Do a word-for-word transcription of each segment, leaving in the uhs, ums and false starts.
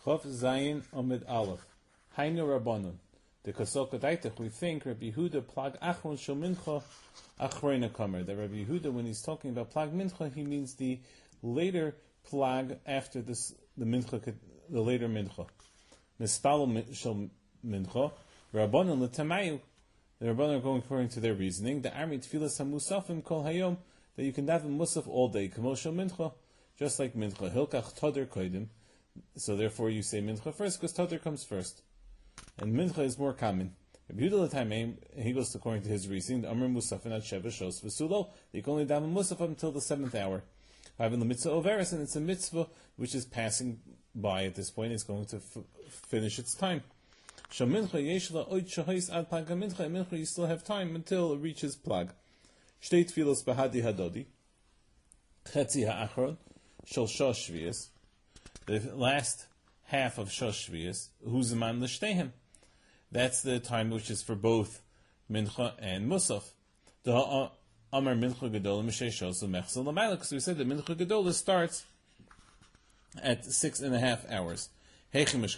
Chof Zayin Omid Aleph. Hainu Rabbanon. The Kosok Daitach, we think Rabbi Yehuda plag Achron Shel Mincha Achroina Kamer. That Rabbi Yehuda, when he's talking about plag Mincha, he means the later plag after this, the Mincha, the later Mincha. Mispalo Shel Mincha. Rabbanon L'Tamayu. The Rabbanon are going according to their reasoning. The Armi Tfilas HaMusafim Kol Hayom, that you can daven Musaf all day. Kamo Shel Mincha, just like Mincha. Hilkach Toder Koidim. So therefore you say Mincha first, because Toder comes first. And Mincha is more common. Rabbi Yehuda L'Tamaim, he goes according to his reasoning. The Amr Musafin at Sheva Shos V'Sulo. You can only daven Musaf up until the seventh hour. Having the mitzvah overis, and it's a mitzvah which is passing by at this point. It's going to f- finish its time. Mincha yeshla oid shahis ad plag mincha. Mincha, you still have time until it reaches plag. Shtei tfilos bahadi hadodi. Chetzi ha'achron shel shosh shviyas. The last half of shosh shviyas. Huzaman l'shteihem. That's the time which is for both mincha and musaf. The amar mincha gedola m'shei shosu mechzel l'mayla. Because we said that mincha gedola starts at six and a half hours. That the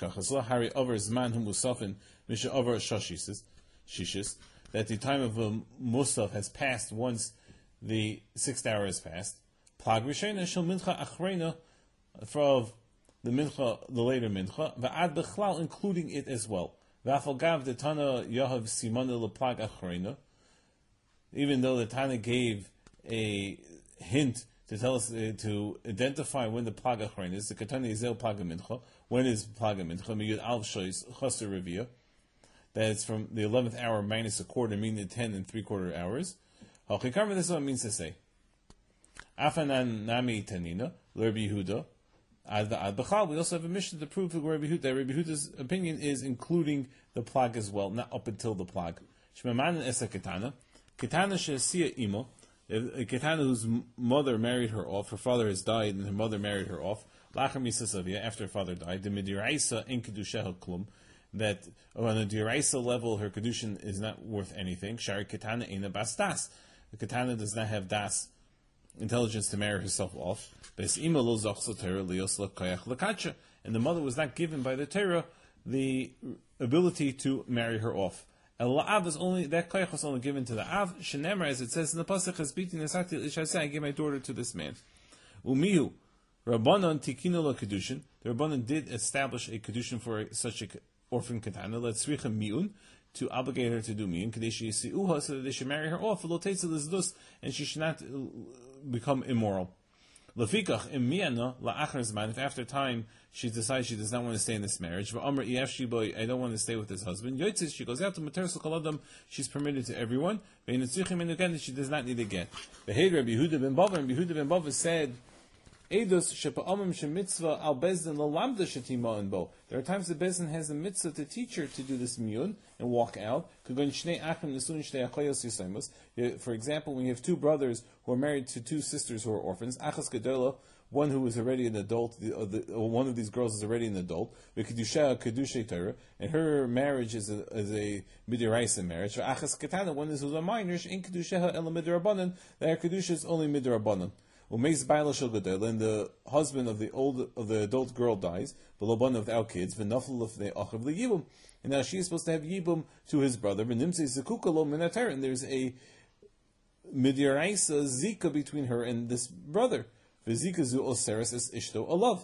time of a musaf has passed once the sixth hour has passed. Plag rishena shel mincha achrena, for the mincha, the later mincha, va'ad bechlal, including it as well. V'afal gav the Tana yahav simana leplag achrena, even though the Tana gave a hint to tell us uh, to identify when the plag achrena is. The Katana is el plag mincha. When is Plag Mincha? Miyud Alv Shois Chaser Revia. That it's from the eleventh hour minus a quarter, meaning ten and three quarter hours. Hachikar, this is what it means to say. Afanan Nami Tanina, Rabbi Yehuda, Ad Bechal. We also have a mission to prove to Rabbi Yehuda that Rabbi Yehuda's opinion is including the Plag as well, not up until the Plag. Shmamanan Esa Ketana. Ketana Shesia Imo. A Ketana whose mother married her off, her father has died and her mother married her off. After her father died, the midiraisa in kedusha klum, that on a diraisa level her kedushin is not worth anything. Shari ketana ina bas das. The ketana does not have das intelligence to marry herself off. And the mother was not given by the Torah the ability to marry her off. El la'av is only, that koyach was only given to the av. Shenemar, as it says in the pasuk, has beaten the sakti l'ishaseh, I gave my daughter to this man. Umihu. Rabbanon tikinu la kedushin. The Rabbanon did establish a kedushin for such an orphan katana. Let's tzricha miun, to obligate her to do miun. Kadeshi yisiuha, so that they should marry her off. Lo teitzel izdus, and she should not become immoral. Lefikach im miana la'achar zman. If after time she decides she does not want to stay in this marriage, va'amr iyaf shiboy, I don't want to stay with this husband. Yotzis, she goes out to mater sukaladam. She's permitted to everyone. Ve'initzrichim enuken, she does not need a get. Behed Rabbi Yehuda ben Bava, and Yehuda ben Bava said, Eidos shepa'amim shemitzvah al bezdin lalamda shetima and bo. There are times the bezdin has a mitzvah to teach her to do this miyun and walk out. For example, when you have two brothers who are married to two sisters who are orphans, achas gedola, one who is already an adult, the, uh, the, uh, one of these girls is already an adult, and her marriage is a, is a midiraisa marriage. Achas ketana, one is a minor, in kedusha ela midirabanan, that her kedusha is only midirabanan. And the husband of the old of the adult girl dies, without kids, and now she is supposed to have yibum to his brother. And there's a midiraisa zika between her and this brother. Zika zu oseres es ishto alav.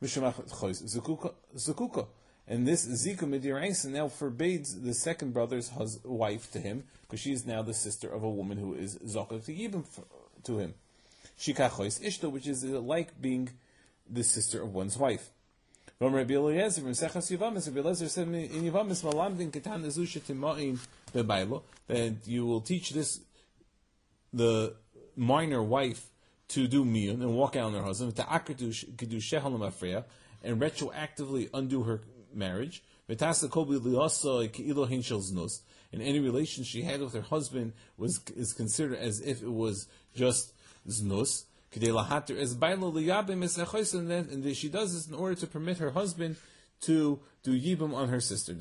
And this zika midiraisa now forbids the second brother's hus- wife to him, because she is now the sister of a woman who is zakah to yibum to him. Shikachois ishto, which is like being the sister of one's wife. From Rabbi Eliezer, from Sechas Yevamis, Rabbi Eliezer said in Yevamis, Malamdin Ketan Nezusha Tima'in Bebailo, that you will teach this, the minor wife, to do miyun and walk out on her husband, to akadu kedusha halamafreya, and retroactively undo her marriage. Vetasa kobi liasa keilo hinshel znos, and any relation she had with her husband was is considered as if it was just znus. And she does this in order to permit her husband to do yibum on her sister.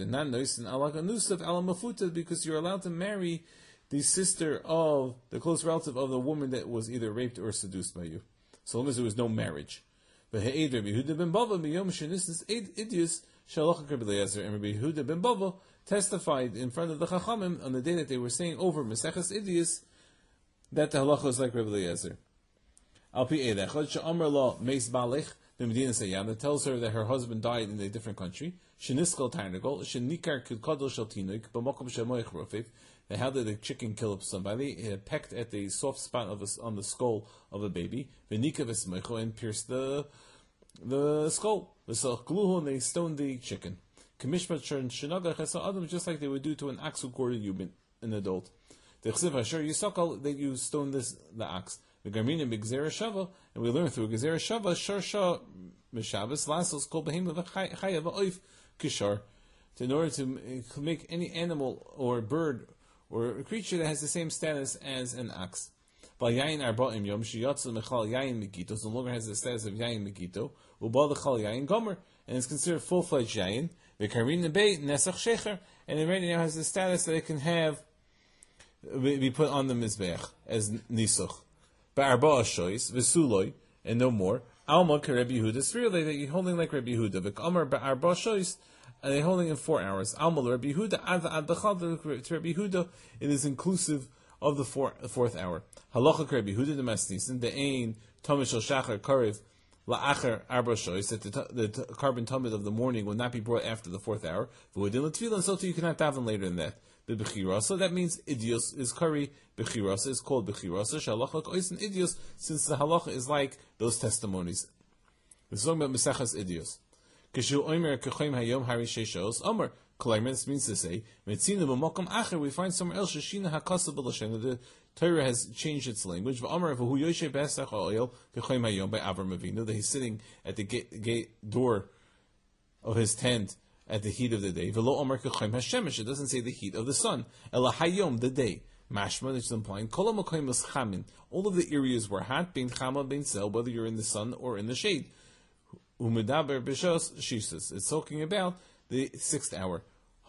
Because you're allowed to marry the sister of the close relative of the woman that was either raped or seduced by you, so long as there was no marriage. V'he'ed Rabbi Yehuda ben Bava miyom shenisnis idius shalocha Rabbi Eliezer, and Rabbi Yehuda ben Bava testified in front of the Chachamim on the day that they were saying over Maseches Idius that the halacha is like Rabbi Eliezer. Al pi edechad she'amar la meis balech b'medina Sayyam, that tells her that her husband died in a different country. Sheniskel tarnagol shenikar kudkadol shel tinuik b'mokom shemoich rofif. How did the chicken kill up somebody? It pecked at the soft spot of a, on the skull of a baby. V'nika v'smeicho, and pierced the the skull. V'sachgluhu, and they stoned the chicken. Kamishmat shern shenagach esa adam, just like they would do to an ox who gored you, an adult. The chsiv hasher yisakal, that you stone this the ox. The garmina b'gzera shava, and we learn through gzera shava shar shah mishavas lasos kol behema v'chaya v'oif kishar. In order to make any animal or bird or a creature that has the same status as an ox. No longer has the status of yayin megito, and it's considered full-fledged yayin. And it right now has the status that it can have be put on the mizbeach as nisuch. Ba'arba shois v'suloi, and no more. Alma ka Rabbi Yehuda. It's really that you're holding like Rabbi Yehuda. V'kamar ba'arba shois, and they're holding in four hours. Alma Rabbi Yehuda ad ad b'chal to Rabbi Yehuda. It is inclusive of the four, fourth hour. Halacha Rabbi Yehuda the Masnisin, the ain Tomish al Shachar Karev la'acher arba shois, that the, the carbon tumid of the morning will not be brought after the fourth hour. V'udin l'tefillah, so too you cannot daven later than that. The bechirasa, that means idios is kari. Bechirasa is called bechirasa. Shalacha k'oisin idios, since the halacha is like those testimonies. We're talking about mesachas idios. Kishu oimer k'choim hayom hari sheishos omer. This means to say, we find somewhere else Shashina Hakasa B'Lashem, the Torah has changed its language. By Avram Avinu, that he's sitting at the gate, gate door of his tent at the heat of the day. It doesn't say the heat of the sun. Ela Hayom, the day. Mashma, which is implying all of the areas were hot, being chama, being sel, whether you're in the sun or in the shade. Umedaber b'shos shisas. It's talking about the sixth hour.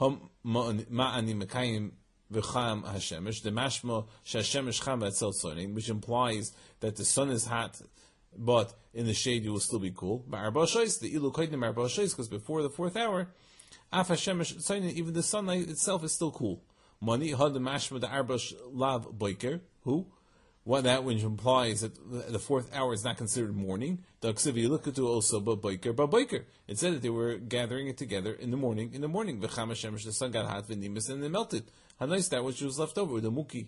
Ma'ani mekayim v'cham hashemesh. The mashma shashemesh cham v'atzel soning, which implies that the sun is hot, but in the shade you will still be cool. Ba'arba shois, the ilu koydim arba shois, because before the fourth hour, af hashemesh soning, even the sunlight itself is still cool. Mani had the mashma the arba lav boiker, who? What that which implies that the fourth hour is not considered morning. The Aksivi look at also but biker, but biker. It said that they were gathering it together in the morning. In the morning, v'chama shemesh, the sun got hot, v'nimis, and they melted. How nice that which was left over, the muki,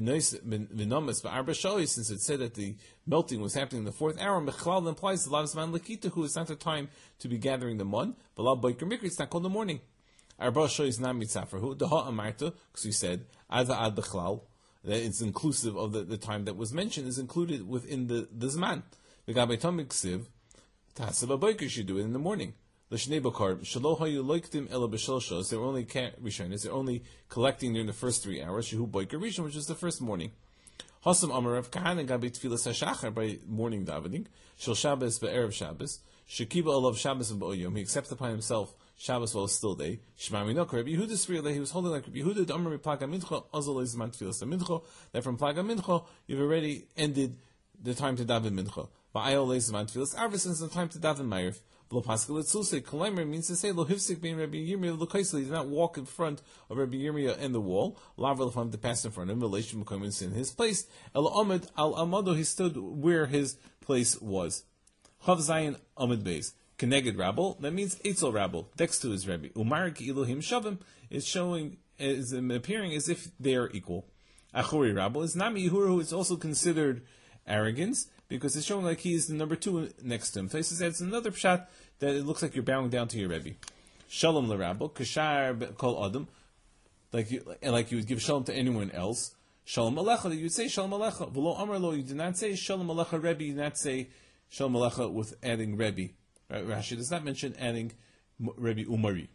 v'nomis, v'arba shois, since it said that the melting was happening in the fourth hour. Mechlal implies the lavzman lakita, who is not the time to be gathering the mun. But lav biker mikri, it's not called the morning. Arba shois not mitzafarhu. The ha amarta, because he said ada ad bechlal. That it's inclusive of the, the time that was mentioned, is included within the, the Zman. The Gabay Tomik Siv, Tasava Boiker should do it in the morning. L'shnei bakar, shalo hayu loiktim ela b'shalshos, they're only rishonis, they're only collecting during the first three hours, shehu Boiker Rishon, which is the first morning. Hasam Amarav Kahan Gabay Tfilas HaShachar, by morning davening, Shal Shabbos be'erev Shabbos, Shekiba olav Shabbos and ba'oyom, he accepts upon himself Shabbos while it's still day. Shema Minok, Rabbi Yehuda's free that he was holding like Rabbi Yehuda, the Amar Plaga Mincha, Azal is man Tfilas Mincha, that from Plaga Mincha, you've already ended the time to daven Mincha. Ba'ayol is man Tfilas Arvis, since the time to daven Ma'ariv. V'lo Pascal Etzulse, Kaleimer means to say, Lo Hivsik being Rabbi Yirmiyah, Lo Kaisli, did not walk in front of Rabbi Yirmiyah and the wall, Lavar Lefam to pass in front of him, Relation Mekoyim in his place, El Amid Al Amado, he stood where his place was. Chav Zayin Amid Beis. Keneged Rabble, that means Eitzel Rabble, next to his Rebbe. Umar ki Elohim Shavim is showing, is appearing as if they are equal. Achori Rabble is Nami Yehur, who is also considered arrogance, because it's showing like he is the number two next to him. So he says it's another pshat that it looks like you're bowing down to your Rebbe. Shalom LeRabble, Kashar Kol Adam, like you, like you would give shalom to anyone else. Shalom Alecha, you would say Shalom Alecha. V'lo Amar Lo, you did not say Shalom Alecha Rebbe, you did not say Shalom Alecha with adding Rebbe. Right, Rashi does not mention adding Rabbi Umari.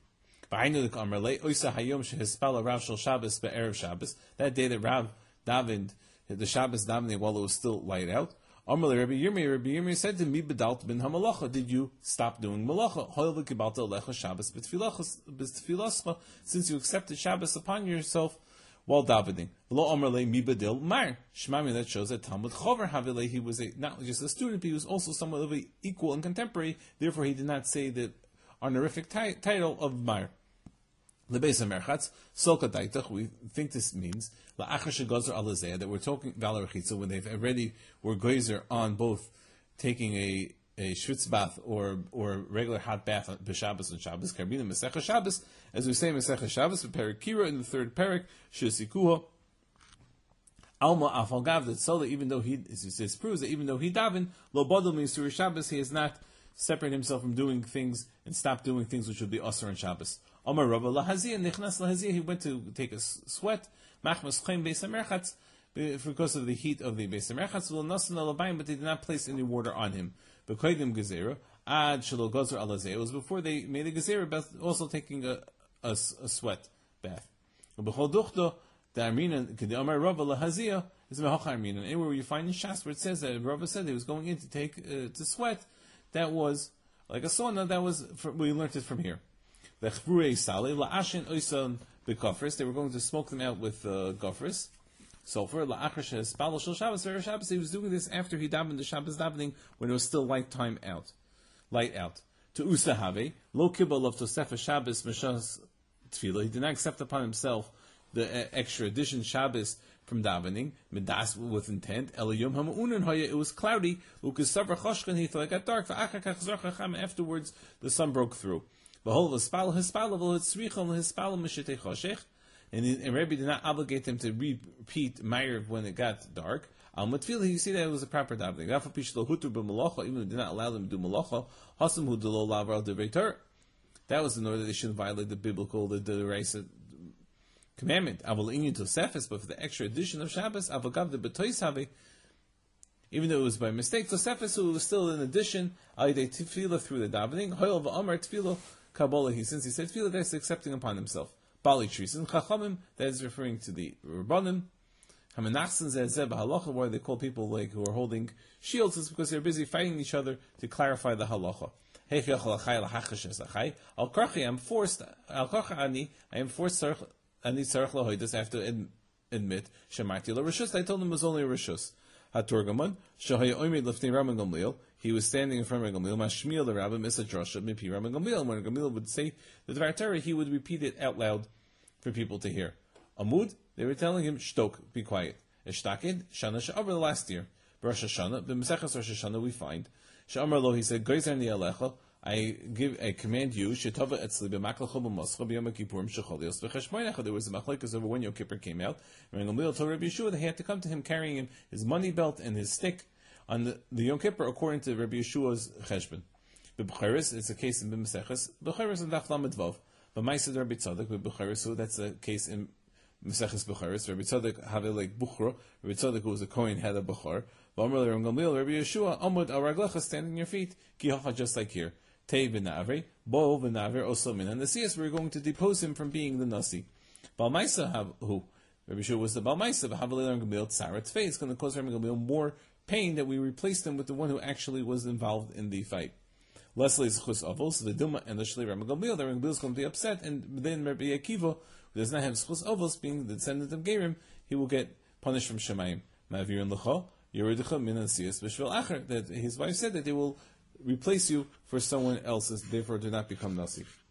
That day that Rav davened the Shabbos davening while it was still light out. Rabbi Yirmiyah, Rabbi Yirmiyah said to me, "Bedalt bin hamalacha, did you stop doing malacha? Since you accepted Shabbos upon yourself, while davening. Lo Omerle Mibadil Mar. Shmami, that shows that Talmud Chover Havile, he was a, not just a student, but he was also somewhat of an equal and contemporary, therefore he did not say the honorific ti- title of Mar. Lebeis HaMerchatz, Solka Daitach, we think this means La'achar Shegozer Alazeh, that we're talking Valar Rechitza, when they've already were gozer on both taking a a schwitz bath or or regular hot bath on B'Shabbos and Shabbos, Karbina Masechah Shabbos, as we say in Masechah Shabbos, Perik Kira in the third Perik, Shesikuha, Alma Afal Gav, that so that even though he, this proves that even though he daven, Lo Bodol means through Shabbos, he has not separated himself from doing things and stopped doing things which would be Asr on Shabbos. Amar Rabba Lahazia, Nichnas Lahazia, he went to take a sweat, Machmas Chaim Beis HaMerchatz, because of the heat of the Beis HaMerchatz, Lo Nasan Alabayim, but they did not place any water on him. B'koidim gezerah ad shelo gozer alazeh. It was before they made a gezerah bath, also taking a, a, a sweat bath. B'chol duchto the armina k'di amar Rava lahazia is mehocha armina. Anywhere where you find in Shas where it says that Rava said he was going in to take uh, to sweat, that was like a sauna. That was from, we learned it from here. The chvrei sale laashin oisan b'gofres. They were going to smoke them out with uh, gofres. Sulfur, la'achar shespalo shel Shabbos, very Shabbos. He was doing this after he davened the Shabbos davening when it was still light time out, light out. To usahave lo kibbal of Tosefah Shabbos mishas tefillah. He did not accept upon himself the uh, extra addition Shabbos from davening midas with intent. Eliyom hamu'unan hoya. It was cloudy. Ukesavar choshkan. He thought it got dark. Afterwards, the sun broke through. Behold, hispalo hispalo v'lotzrichon hispalo mishitei choshech. And, and Rebbe did not obligate him to repeat Meir when it got dark. Al Matfila, you see that it was a proper davening. Even though he did not allow them to do malacha, hasam hu delo lavar al. That was in order that they shouldn't violate the biblical, the Deraisa commandment. Aval inyan tosefes, but for the extra addition of Shabbos, avagav the betois have. Even though it was by mistake, tosefes, it was still an addition. Alidei tefillah through the davening. Hoyel va'amar tefillah kabbalah. He since he said tefillah, that's accepting upon himself. Bali Trisin, Chachamim, that is referring to the Rabbanim. Hamanachsan Zeh Halacha, why they call people like who are holding shields, is because they're busy fighting each other to clarify the halacha. Al Krachi, I'm forced, Al Krachani, I am forced, Ani Tzarech Lahoidas, I have to admit, Shemarti La Rishus, I told him it was only a Rishus. HaTorgamon, Shahaya Oimid Lefnei Rabban Gamliel, he was standing in front of Gamliel, Mashmiel the Rabbi, Misa Drasha, Mipi Rabban Gamliel, and when Gamliel would say the Dvar Torah, he would repeat it out loud for people to hear. Amud, they were telling him, Shtok, be quiet. Eshtakid, Shana Sha'avar, last year. Rosh Hashanah, the Mesechas Rosh Hashanah, we find. Sha'amar Lo, he said, Goizer Ni Alecha, I give, I command you, Shetava Etzli b'Maklachol b'Moscha b'Yom Kippurim Shecholios v'Cheshmonecha. There was a machlokes over when Yom Kippur came out. And when Gamliel told Rabbi Yeshua, they had to come to him carrying him his money belt and his stick on the, the Yom Kippur according to Rabbi Yeshua's cheshbon. B'B'Cheres, it's a case in B'Meseches. B'Cheres and Daf Lamed Vav. B'Maised Rabbi Tzadok b'B'Cheres, that's a case in Meseches B'Cheres. Rabbi Tzadok have like Buchra. Rabbi Tzadok, who was a Kohen, had a Buchar. B'Amar Rabbi Gamliel, Rabbi Yeshua, Amud al Raglecha, stand on your feet. Kihacha, just like here. Tei v'navre, bo v'navre also min. And the Nasias, we're going to depose him from being the Nasi. Balmaisa have who? Rabbi Yeshua was the Balmaisa. V'havalei Gamliel tzarat fei. It's going to cause Rabbi Gamliel more pain that we replaced him with the one who actually was involved in the fight. Leslie's chus avos, the Duma and the Shlei Rabbi Gamliel. The Rabbi Gamliel is going to be upset, and then Rabbi Akiva, who does not have chus avos, being the descendant of Gerim, he will get punished from Shemayim. Ma'avirin l'cha yeridicha min Nasias b'shvel acher. That his wife said that they will replace you for someone else's, therefore do not become Nasi.